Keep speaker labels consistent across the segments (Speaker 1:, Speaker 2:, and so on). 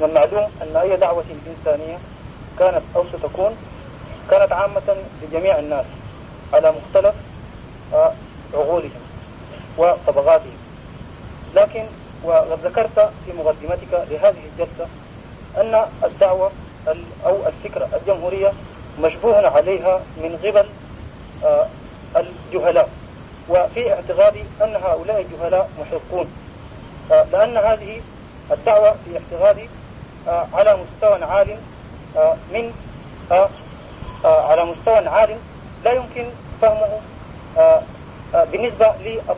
Speaker 1: والمعلوم أن أي دعوة إنسانية كانت أو ستكون كانت عامة لجميع الناس على مختلف عقولهم وطبقاتهم. لكن وقد ذكرت في مقدمتك لهذه الجلسة أن الدعوة أو الفكرة الجمهورية مشبوه عليها من قبل الجهلاء، وفي اعتقادي أن هؤلاء الجهلاء محقون، لأن هذه الدعوة في اعتقادي على مستوى عال من على مستوى عال لا يمكن فهمه بالنسبة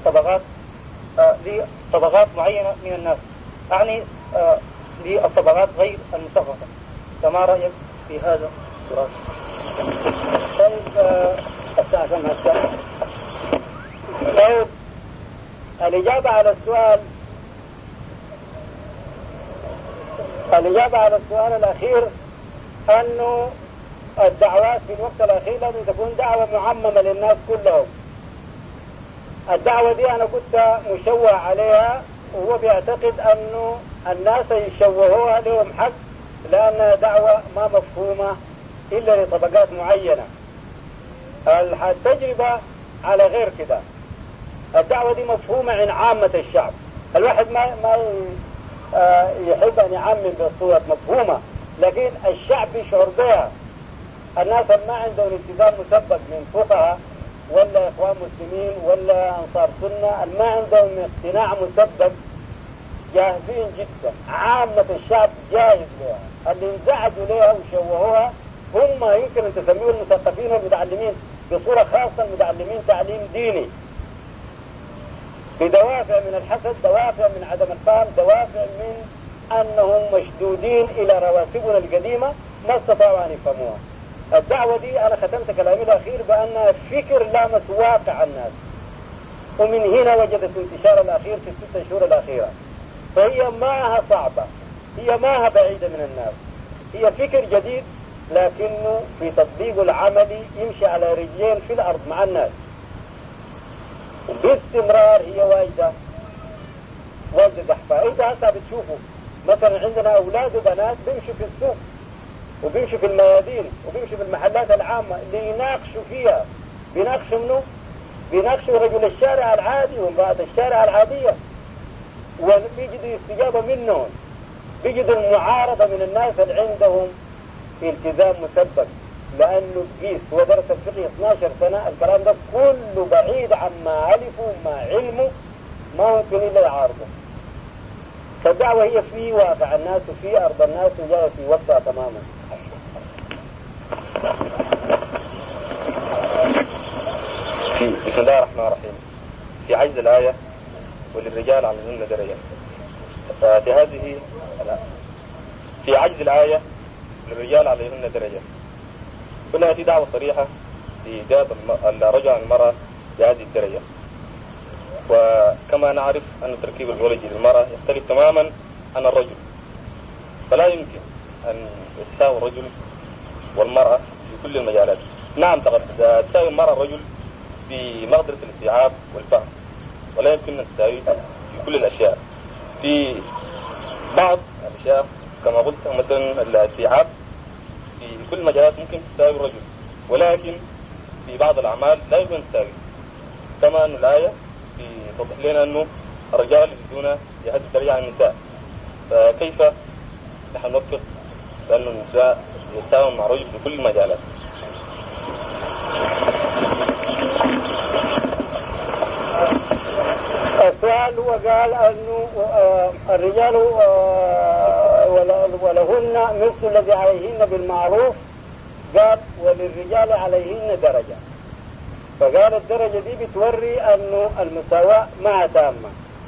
Speaker 1: لطبقات معينة من الناس، أعني للطبقات غير المثقفة. فما رأيك في هذا السؤال؟
Speaker 2: طيب الإجابة على السؤال الأخير أنه الدعوات في الوقت الأخير لازم تكون دعوة معممة للناس كلهم. الدعوة دي أنا كنت مشوه عليها، وهو بيعتقد أنه الناس يشوهوها لهم حق لأنها دعوة ما مفهومة إلا لطبقات معينة. التجربة على غير كده، الدعوة دي مفهومة عن عامة الشعب. الواحد ما يحب أن يعمم بالصورة مفهومة، لكن الشعب يشعر بها. الناس ما عندهم التزام مسبق من فقهاء ولا إخوان مسلمين ولا أنصار سنة، ما عندهم اقتناع مسبق، جاهزين جدا. عامة الشعب جاهز لها، اللي انزعجوا لها وشوهوها هم يمكن أن تسميهم المثقفين والمتعلمين، بصورة خاصة المتعلمين تعليم ديني، بدوافع من الحسد، دوافع من عدم الفهم، دوافع من أنهم مشدودين إلى رواسبنا القديمة ما استطاعوا أن يفهموها. الدعوة دي أنا ختمت كلامي الأخير بأنها فكر لامس واقع الناس، ومن هنا وجدت انتشار الأخير في الست شهور الأخيرة. فهي ماها صعبة، هي ماها بعيدة من الناس، هي فكر جديد لكنه في تطبيقه العملي يمشي على رجلين في الأرض مع الناس باستمرار. هي واجدة زحفة. انت هسه بتشوفوا مثلا عندنا أولاد وبنات بيمشوا في السوق وبيمشوا في الميادين وبيمشوا في المحلات العامة اللي يناقشوا فيها. بيناقشوا منه؟ بيناقشوا رجل الشارع العادي وامرأة الشارع العادية، وبيجدوا استجابة منهم، بيجدوا المعارضة من الناس اللي عندهم التزام مسبق. لأنه قيس هو درس الفقه 12 سنة، الكلام ده كله بعيد عما ألفه وما علمه، ما ممكن إلا يعارضه. فالدعوة هي في واقع الناس وفي أرض الناس وجاية في وقتها تماما.
Speaker 3: بسم الله الرحمن الرحيم. في عجز الآية وللرجال عليهن درجة. في عجز الآية للرجال عليهن درجة. كلها في دعوة صريحة لإيجاد الرجل عن المرأة بهذه الدرجة. وكما نعرف أن التركيب البيولوجي للمرأة يختلف تماما عن الرجل، فلا يمكن أن يتساوي الرجل والمرأة في كل المجالات. نعم تساوي المرأة الرجل في مقدرة الاستيعاب والفهم، ولا يمكن أن تساوي في كل الأشياء. في بعض الأشياء كما قلت مثلا الاستيعاب في كل المجالات ممكن تساوي الرجل، ولكن في بعض الأعمال لا يمكن تساوي. كما أن الآية توضح لنا أنه الرجال يجدون بهذه الدرجة عن النساء، فكيف نحن نوفق بأن النساء يتساوون مع الرجل في كل المجالات؟
Speaker 2: السؤال هو قال أنه الرجال ولهن مثل الذي عليهن بالمعروف، قال وللرجال عليهن درجة. فقال الدرجة دي بتوري أنه المساواة ما تامة.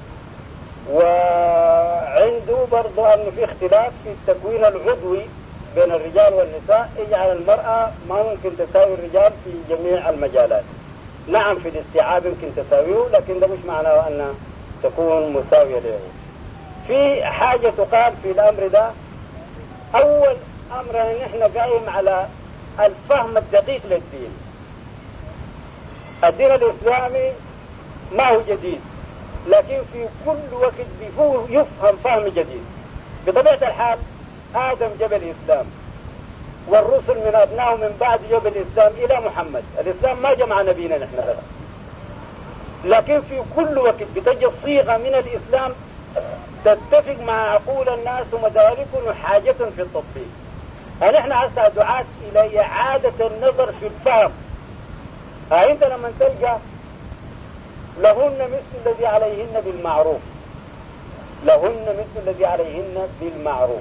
Speaker 2: وعنده برضو أنه في اختلاف في التكوين العضوي بين الرجال والنساء، يجعل المرأة ما ممكن تساوي الرجال في جميع المجالات. نعم في الاستيعاب يمكن تساويه، لكن ده مش معناه أن تكون مساوية له. في حاجة تقال في الأمر ده. أول أمر أن احنا قايم على الفهم الدقيق للدين. الدين الإسلامي ما هو جديد، لكن في كل وقت يفهم فهم جديد. بطبيعة الحال آدم جاب الإسلام، والرسل من أبنائه من بعد جاب الإسلام إلى محمد. الإسلام ما جمع نبينا نحن بس، لكن في كل وقت بتجي صيغة من الإسلام تتفق مع عقول الناس ومداركهم حاجة في التطبيق. نحن هسه دعاة إلى إعادة النظر في الفهم. أنت لما تلقى لهن مثل الذي عليهن بالمعروف، لهن مثل الذي عليهن بالمعروف.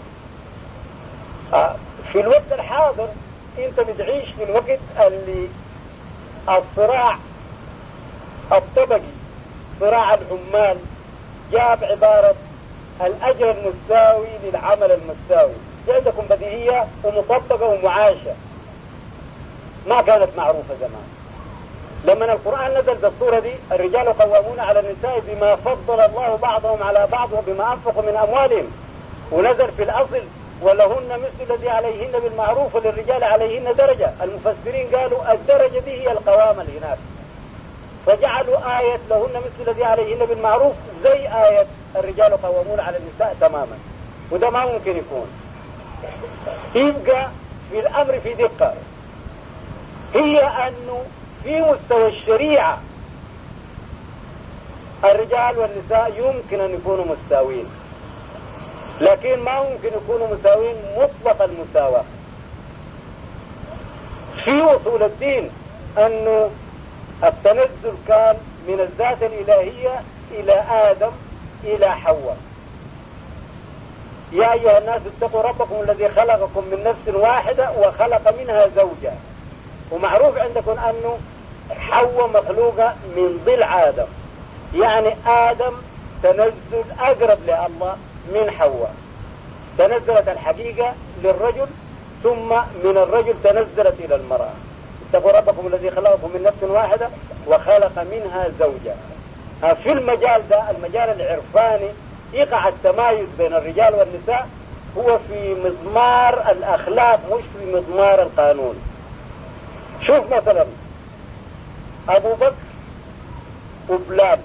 Speaker 2: في الوقت الحاضر انت بتعيش في الوقت اللي الصراع الطبقي، صراع العمال، جاب عبارة الأجر المساوي للعمل المساوي. دي عندكم بديهية ومطبقة ومعاشة، ما كانت معروفة زمان. لما القرآن نزل بالصورة دي، الرجال قوامون على النساء بما فضل الله بعضهم على بعض وبما أنفقوا من أموالهم، ونزل في الأصل ولهن مثل الذي عليهن بالمعروف وللرجال عليهن درجة. المفسرين قالوا الدرجة دي هي القوامة اللي هناك، فجعلوا آية لهن مثل الذي عليهن بالمعروف زي آية الرجال قوامون على النساء تماما، وده ما ممكن يكون. يبقى في الأمر في دقة، هي أنه في مستوى الشريعة الرجال والنساء يمكن أن يكونوا مستوين، لكن ما ممكن يكونوا مساوين مطلق المساواة. في وصول الدين أنه التنزل كان من الذات الإلهية إلى آدم إلى حواء. يا أيها الناس اتقوا ربكم الذي خلقكم من نفس واحدة وخلق منها زوجها. ومعروف عندكم أنه حواء مخلوقة من ضلع آدم، يعني آدم تنزل أقرب لله من حواء. تنزلت الحقيقة للرجل، ثم من الرجل تنزلت إلى المرأة. اتقوا ربكم الذي خلقكم من نفس واحدة وخلق منها زوجها. في المجال ده، المجال العرفاني، يقع التمايز بين الرجال والنساء هو في مضمار الأخلاق مش في مضمار القانون. شوف مثلا أبو بكر وبلال،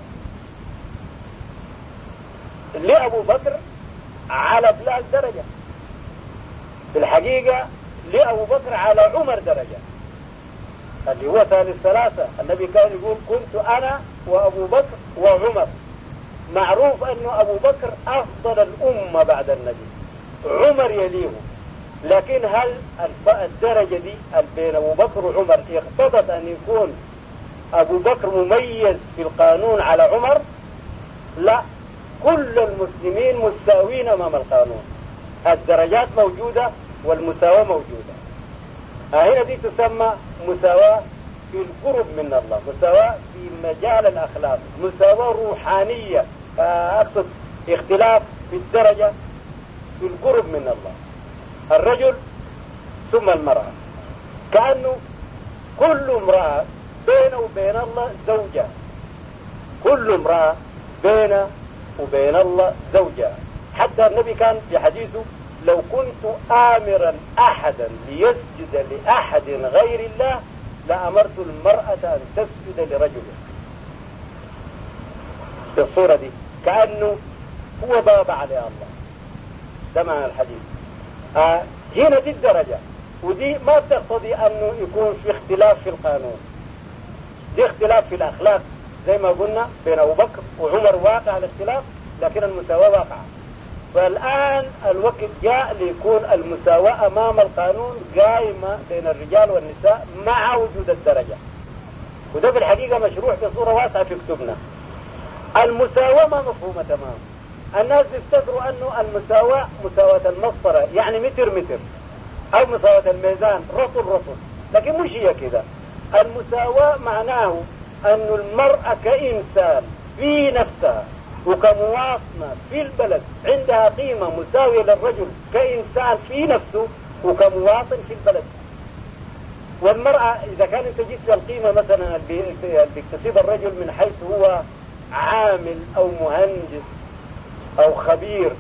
Speaker 2: لأبو بكر على بلال درجة، في الحقيقة لأبو بكر على عمر درجة، اللي هو ثالث ثلاثة. النبي كان يقول كنت أنا وأبو بكر وعمر. معروف أنه أبو بكر أفضل الأمة بعد النبي، عمر يليه. لكن هل الدرجة دي بين أبو بكر وعمر اقتضت أن يكون أبو بكر مميز في القانون على عمر؟ لا، كل المسلمين مساوين أمام القانون، الدرجات موجودة والمساواة موجودة. هنا دي تسمى مساواة في القرب من الله، مساواة في مجال الأخلاق، مساواة روحانية. أقصد اختلاف في الدرجة في القرب من الله، الرجل ثم المرأة. كأنه كل امرأة بينه وبين الله زوجة، كل امرأة بينه وبين الله زوجة. حتى النبي كان في حديثه لو كنت آمرا أحدا ليسجد لأحد غير الله لأمرت المرأة أن تسجد لرجله. في الصورة دي كأنه هو بابا عليه الله، ده معنى الحديث. هنا دي الدرجة، ودي ما تقتضي أنه يكون في اختلاف في القانون، دي اختلاف في الأخلاق زي ما قلنا بين أبو بكر وعمر واقع الاختلاف، لكن المساواة واقعة. فالآن الوقت جاء ليكون المساواة أمام القانون قائمة بين الرجال والنساء مع وجود الدرجة، وده في الحقيقة مشروع بصورة واسعة في كتبنا. المساواة ما مفهومة تمام. الناس يفتكروا أنه المساواة مساواة المسطرة، يعني متر متر، أو مساواة الميزان رطل رطل، لكن مش هي كده. المساواة معناه أن المرأة كإنسان في نفسها وكمواطنة في البلد عندها قيمة مساوية للرجل كإنسان في نفسه وكمواطن في البلد. والمرأة إذا كان انت جيت للقيمة مثلا اللي بيكتسبها الرجل من حيث هو عامل أو مهندس أو خبير،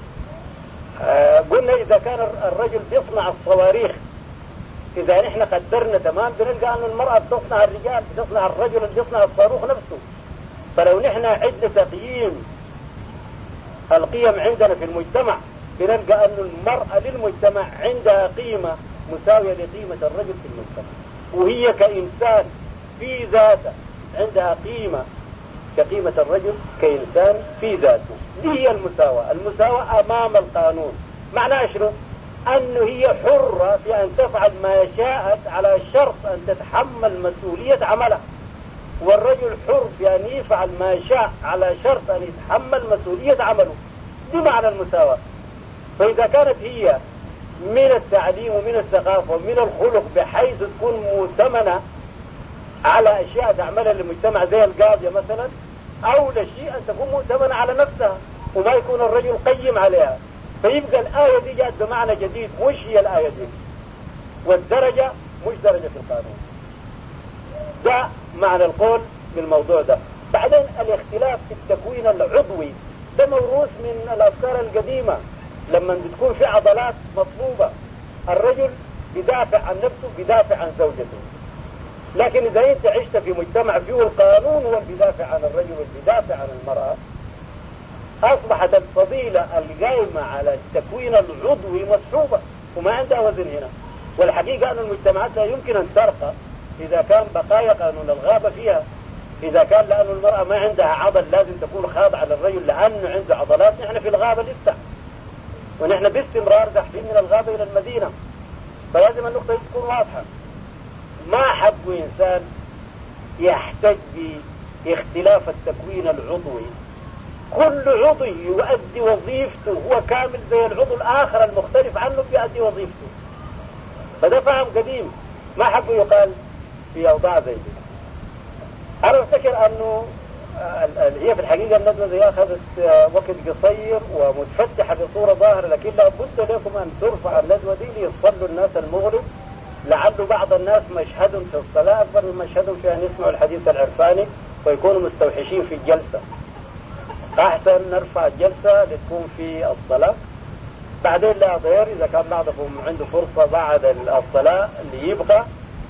Speaker 2: قلنا إذا كان الرجل بيصنع الصواريخ، إذا نحن قدرنا تمام بنلقى أن المرأة بتصنع الرجال، بتصنع الرجل اللي بيصنع الصاروخ نفسه. فلو نحن عدنا تقييم القيم عندنا في المجتمع بنلقى أن المرأة للمجتمع عندها قيمة مساوية لقيمة الرجل في المجتمع، وهي كإنسان في ذاته عندها قيمة كقيمة الرجل كإنسان في ذاته. دي هي المساواة، المساواة أمام القانون. معناها شنو؟ أنه هي حرة في أن تفعل ما شاءت على شرط أن تتحمل مسؤولية عملها، والرجل حر في أن يفعل ما شاء على شرط أن يتحمل مسؤولية عمله. دي معنى المساواة. فإذا كانت هي من التعليم ومن الثقافة ومن الخلق بحيث تكون مؤتمنة على أشياء تعملها للمجتمع زي القاضية مثلا، أولى شيء أن تكون مؤتمنة على نفسها وما يكون الرجل قيم عليها. فيبقى الآية دي جاءت بمعنى جديد، مش هي الآية دي، والدرجة مش درجة في القانون. ده معنى القول بالموضوع ده. بعدين الاختلاف في التكوين العضوي ده موروث من الأفكار القديمة. لما بتكون في عضلات مطلوبة الرجل بيدافع عن نفسه بيدافع عن زوجته، لكن إذا أنت عشت في مجتمع فيه القانون هو اللي بيدافع عن الرجل والبيدافع عن المرأة، أصبحت الفضيلة القائمة على التكوين العضوي مصحوبة وما عندها وزن هنا. والحقيقة أن المجتمعات لا يمكن أن ترقى إذا كان بقايا قانون الغابة فيها. إذا كان لأن المرأة ما عندها عضل لازم تكون خاضعة للرجل لأنه عنده عضلات. نحن في الغابة لسه، ونحن باستمرار داخلين من الغابة إلى المدينة، فلازم النقطة تكون واضحة. ما حب إنسان يحتج باختلاف التكوين العضوي. كل عضو يؤدي وظيفته، هو كامل زي العضو الآخر المختلف عنه بيؤدي وظيفته. فده فهم قديم ما حبوا يقال في أوضاع زي دي. أنا أفتكر أنه هي في الحقيقة الندوة دي أخذت وقت قصير ومتفتحة بصورة ظاهرة، لكن لا بد لكم أن ترفع الندوة دي ليصلوا الناس المغرب. لعل بعض الناس مشهدهم في الصلاة أكبر من مشهدهم في أن يسمعوا الحديث العرفاني ويكونوا مستوحشين في الجلسة. أحسن نرفع الجلسة لتكون في الصلاة، بعدين لا ضير إذا كان بعضكم عنده فرصة بعد الصلاة اللي يبقى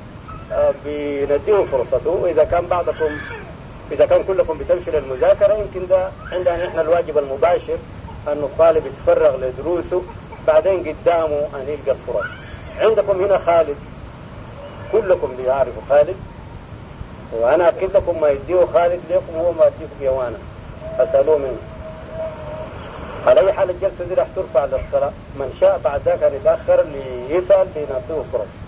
Speaker 2: بنديه فرصته. وإذا كان بعضكم إذا كان كلكم بتمشي للمذاكرة يمكن ده عندنا نحن الواجب المباشر أن الطالب يتفرغ لدروسه، بعدين قدامه أن يلقى الفرص. عندكم هنا خالد، كلكم بيعرفوا خالد، وأنا أكد لكم ما يديه خالد لكم هو ما يديكم يوانا، أسألوه منه. على أي حال الجلسة دي راح ترفع للصلاة، من شاء بعد ذاك أن يتأخر ليسأل لنعطيه فرص.